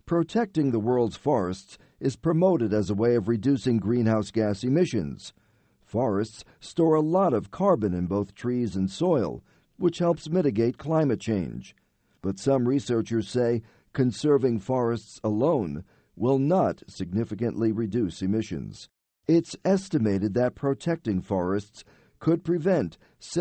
Protecting the world's forests is promoted as a way of reducing greenhouse gas emissions. Forests store a lot of carbon in both trees and soil, which helps mitigate climate change. But some researchers say conserving forests alone will not significantly reduce emissions. It's estimated that protecting forests could prevent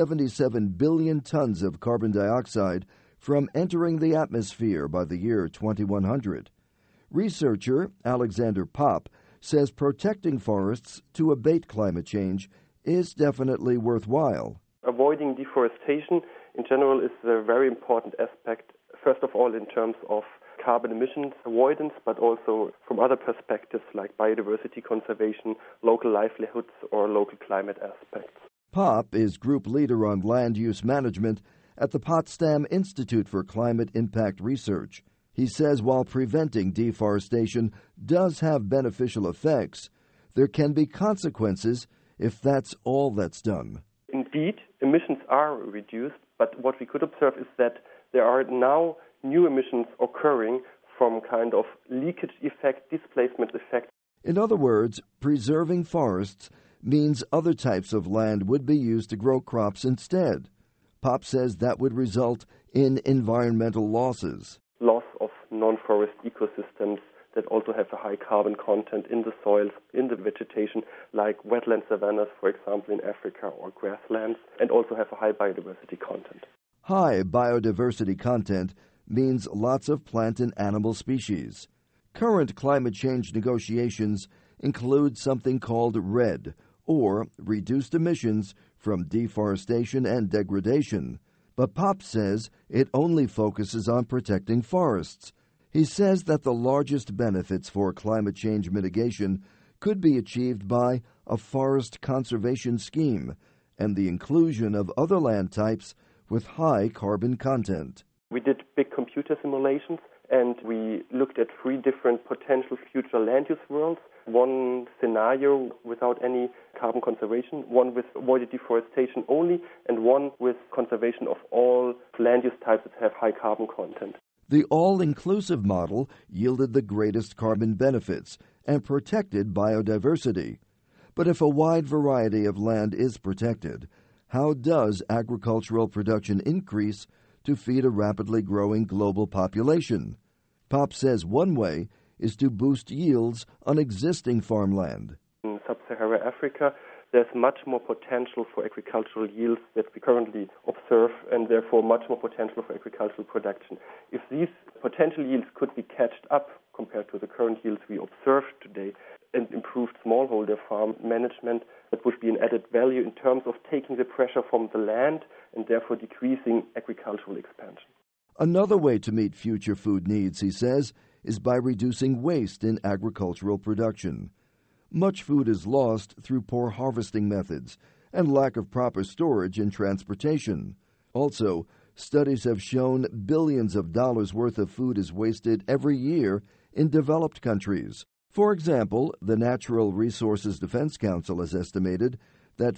77 billion tons of carbon dioxide from entering the atmosphere by the year 2100. Researcher Alexander Popp says protecting forests to abate climate change is definitely worthwhile. Avoiding deforestation in general is a very important aspect, first of all in terms of carbon emissions avoidance, but also from other perspectives like biodiversity conservation, local livelihoods, or local climate aspects. Popp is group leader on land use management at the Potsdam Institute for Climate Impact Research. He says while preventing deforestation does have beneficial effects, there can be consequences if that's all that's done. Indeed, emissions are reduced, but what we could observe is that there are now new emissions occurring from kind of leakage effect, displacement effect. In other words, preserving forests means other types of land would be used to grow crops instead. Popp says that would result in environmental losses. Loss of non-forest ecosystems that also have a high carbon content in the soils, in the vegetation, like wetland savannas, for example, in Africa, or grasslands, and also have a high biodiversity content. High biodiversity content means lots of plant and animal species. Current climate change negotiations include something called REDD, or Reduced Emissions from Deforestation and Degradation. But Popp says it only focuses on protecting forests. He says that the largest benefits for climate change mitigation could be achieved by a forest conservation scheme and the inclusion of other land types with high carbon content. We did big computer simulations and we looked at 3 different potential future land use worlds. One scenario without any carbon conservation, one with avoided deforestation only, and one with conservation of all land use types that have high carbon content. The all-inclusive model yielded the greatest carbon benefits and protected biodiversity. But if a wide variety of land is protected, how does agricultural production increase to feed a rapidly growing global population? Popp says one way is to boost yields on existing farmland. In sub-Saharan Africa, there's much more potential for agricultural yields that we currently observe, and therefore much more potential for agricultural production. If these potential yields could be caught up compared to the current yields we observe today, and improved smallholder farm management, that would be an added value in terms of taking the pressure from the land and therefore decreasing agricultural expansion. Another way to meet future food needs, he says, is by reducing waste in agricultural production. Much food is lost through poor harvesting methods and lack of proper storage and transportation. Also, studies have shown billions of dollars worth of food is wasted every year in developed countries. For example, the Natural Resources Defense Council has estimated that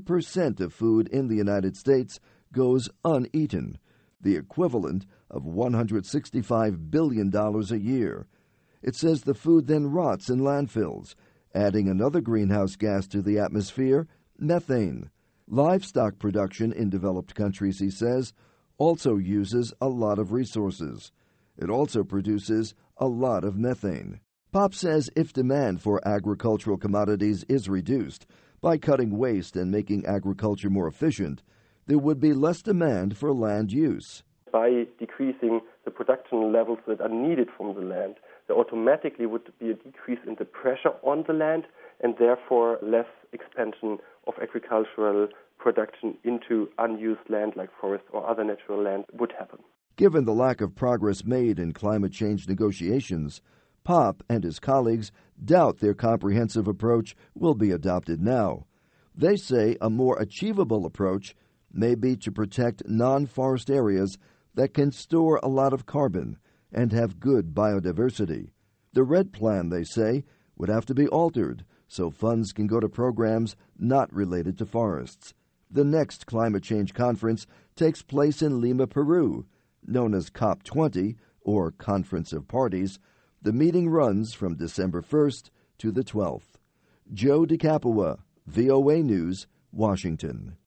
40% of food in the United States goes uneaten, the equivalent of $165 billion a year. It says the food then rots in landfills, adding another greenhouse gas to the atmosphere, methane. Livestock production in developed countries, he says, also uses a lot of resources. It also produces a lot of methane. Popp says if demand for agricultural commodities is reduced by cutting waste and making agriculture more efficient, there would be less demand for land use. By decreasing the production levels that are needed from the land, there automatically would be a decrease in the pressure on the land and therefore less expansion of agricultural production into unused land like forest or other natural land would happen. Given the lack of progress made in climate change negotiations, Popp and his colleagues doubt their comprehensive approach will be adopted now. They say a more achievable approach may be to protect non-forest areas that can store a lot of carbon and have good biodiversity. The REDD plan, they say, would have to be altered so funds can go to programs not related to forests. The next climate change conference takes place in Lima, Peru, known as COP20, or Conference of Parties. The meeting runs from December 1st to the 12th. Joe DeCapua, VOA News, Washington.